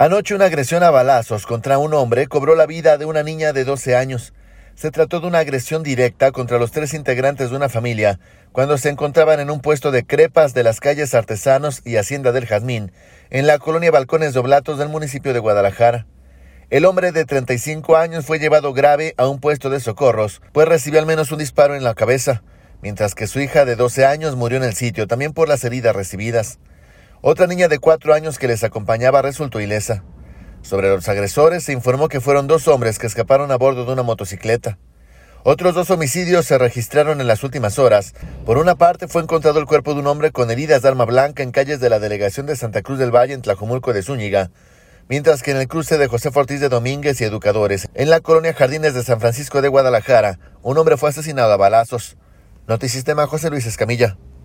Anoche una agresión a balazos contra un hombre cobró la vida de una niña de 12 años. Se trató de una agresión directa contra los 3 integrantes de una familia cuando se encontraban en un puesto de crepas de las calles Artesanos y Hacienda del Jazmín, en la colonia Balcones de Oblatos del municipio de Guadalajara. El hombre de 35 años fue llevado grave a un puesto de socorros, pues recibió al menos un disparo en la cabeza, mientras que su hija de 12 años murió en el sitio, también por las heridas recibidas. Otra niña de 4 años que les acompañaba resultó ilesa. Sobre los agresores se informó que fueron 2 hombres que escaparon a bordo de una motocicleta. Otros 2 homicidios se registraron en las últimas horas. Por una parte, fue encontrado el cuerpo de un hombre con heridas de arma blanca en calles de la delegación de Santa Cruz del Valle en Tlajomulco de Zúñiga, mientras que en el cruce de José Ortiz de Domínguez y Educadores, en la colonia Jardines de San Francisco de Guadalajara, un hombre fue asesinado a balazos. Notisistema, José Luis Escamilla.